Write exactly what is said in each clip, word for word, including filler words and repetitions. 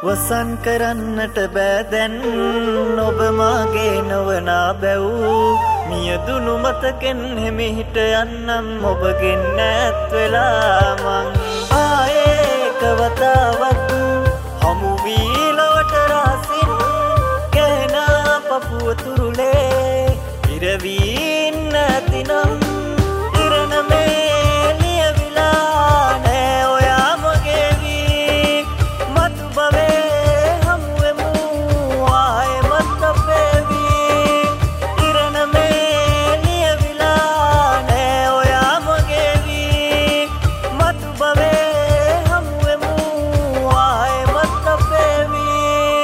වසන් කරන්නට බෑ දැන් ඔබ මාගේ නොවනා බැව් මියදුණු මතකෙන් හිමිහිට යන්නම් ඔබගෙන් ඈත් වෙලා මං ආයේ එක වතාවක් හමු වී ලොවට රාසින් කැනා පපුව තුරුලේ ඉරවී නැතිනම් ඉරණමේ ලියවිලා නෑ ඔයා මගේ වී මතු බවේ හමුවෙමු ආයෙමත් අපේ වී ඉරණමේ ලියවිලා නෑ ඔයා මගේ වී මතු බවේ හමුවෙමු ආයෙමත් අපේ වී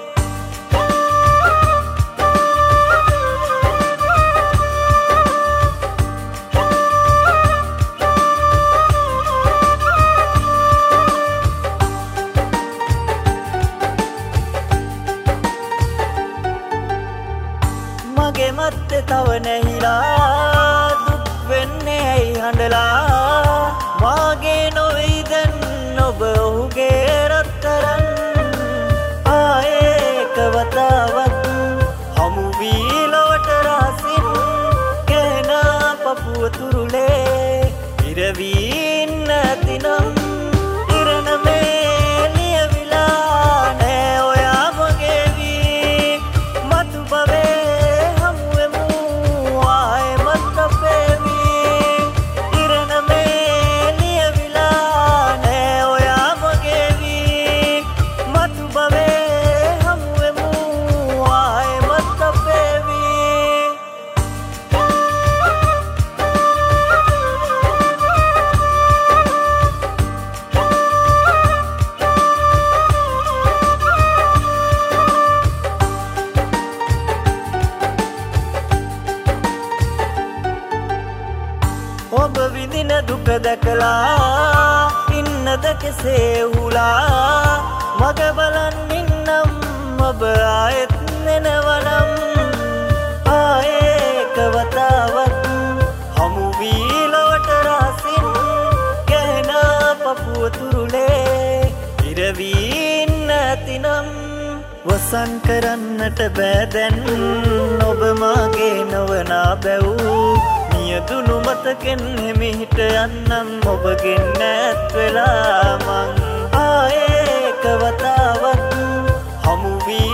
මගේ මත්තේ තව නැහිලා දුක් වෙන්නේ ඇයි හඬලා මාගේ නොවේයි දැන් ඔබ ඔහුගේ රත්තරන් ආයේ එක වතාවක් හමු වී ලොවට රාසින් කැනා පපුව තුරුලේ ඉරවී නැතිනම් ඉරණමේ ලියවිලා නෑ ඔයා මගේ වී මතු බවේ හමුවෙමු ආයෙමත් අපේ වී ඉරණමේ ලියවිලා නෑ ඔයා මගේ වී මතු බවේ හමුවෙමු ආයෙමත් අපේ වී ඔබ විඳින දුක දැකලා ඉන්නද කෙසේ උලා මග බලන් ඉන්නම් ඔබ ආයෙත් නෙනවනම් ආයේ එක වතාවක් හමු වී ලොවට රාසින් කැනා පපුව තුරුලේ ඉරවී නැතිනම් වසන් කරන්නට බෑ දැන් ඔබ මාගේ නොවනා බැව් මියදුණු මතකෙන් හිමිහිට යන්නම් ඔබගෙන් ඈත් වෙලා මං ආයේ එක වතාවක් හමු වී